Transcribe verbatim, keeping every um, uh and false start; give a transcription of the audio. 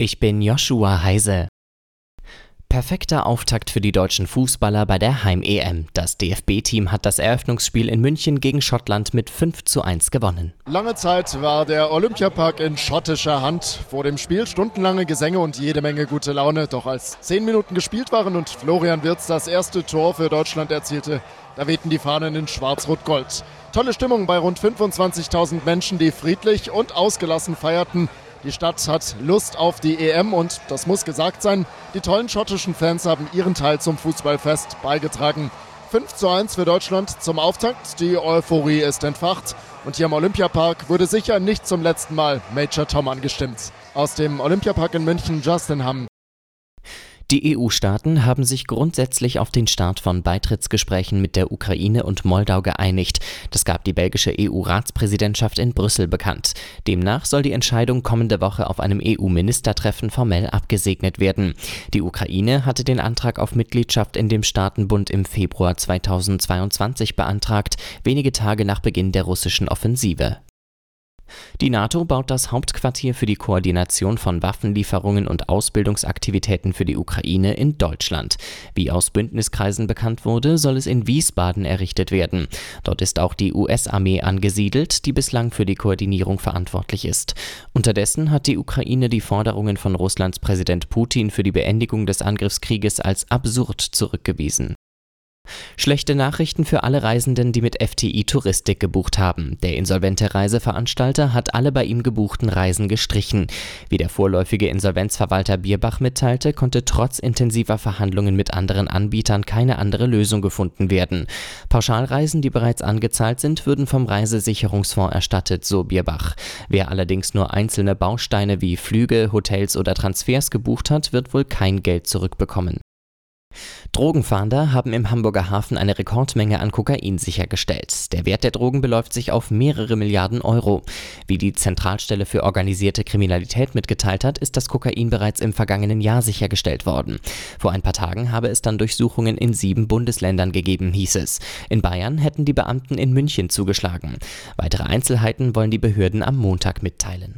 Ich bin Joshua Heise. Perfekter Auftakt für die deutschen Fußballer bei der Heim-E M. Das D F B-Team hat das Eröffnungsspiel in München gegen Schottland mit fünf zu eins gewonnen. Lange Zeit war der Olympiapark in schottischer Hand. Vor dem Spiel stundenlange Gesänge und jede Menge gute Laune. Doch als zehn Minuten gespielt waren und Florian Wirtz das erste Tor für Deutschland erzielte, da wehten die Fahnen in schwarz-rot-gold. Tolle Stimmung bei rund fünfundzwanzigtausend Menschen, die friedlich und ausgelassen feierten. Die Stadt hat Lust auf die E M und, das muss gesagt sein, die tollen schottischen Fans haben ihren Teil zum Fußballfest beigetragen. fünf zu eins für Deutschland zum Auftakt, die Euphorie ist entfacht und hier im Olympiapark wurde sicher nicht zum letzten Mal Major Tom angestimmt. Aus dem Olympiapark in München, Justin Hamm. Die E U-Staaten haben sich grundsätzlich auf den Start von Beitrittsgesprächen mit der Ukraine und Moldau geeinigt. Das gab die belgische E U-Ratspräsidentschaft in Brüssel bekannt. Demnach soll die Entscheidung kommende Woche auf einem E U-Ministertreffen formell abgesegnet werden. Die Ukraine hatte den Antrag auf Mitgliedschaft in dem Staatenbund im Februar zweitausendzweiundzwanzig beantragt, wenige Tage nach Beginn der russischen Offensive. Die NATO baut das Hauptquartier für die Koordination von Waffenlieferungen und Ausbildungsaktivitäten für die Ukraine in Deutschland. Wie aus Bündniskreisen bekannt wurde, soll es in Wiesbaden errichtet werden. Dort ist auch die U S-Armee angesiedelt, die bislang für die Koordinierung verantwortlich ist. Unterdessen hat die Ukraine die Forderungen von Russlands Präsident Putin für die Beendigung des Angriffskrieges als absurd zurückgewiesen. Schlechte Nachrichten für alle Reisenden, die mit F T I Touristik gebucht haben. Der insolvente Reiseveranstalter hat alle bei ihm gebuchten Reisen gestrichen. Wie der vorläufige Insolvenzverwalter Bierbach mitteilte, konnte trotz intensiver Verhandlungen mit anderen Anbietern keine andere Lösung gefunden werden. Pauschalreisen, die bereits angezahlt sind, würden vom Reisesicherungsfonds erstattet, so Bierbach. Wer allerdings nur einzelne Bausteine wie Flüge, Hotels oder Transfers gebucht hat, wird wohl kein Geld zurückbekommen. Drogenfahnder haben im Hamburger Hafen eine Rekordmenge an Kokain sichergestellt. Der Wert der Drogen beläuft sich auf mehrere Milliarden Euro. Wie die Zentralstelle für organisierte Kriminalität mitgeteilt hat, ist das Kokain bereits im vergangenen Jahr sichergestellt worden. Vor ein paar Tagen habe es dann Durchsuchungen in sieben Bundesländern gegeben, hieß es. In Bayern hätten die Beamten in München zugeschlagen. Weitere Einzelheiten wollen die Behörden am Montag mitteilen.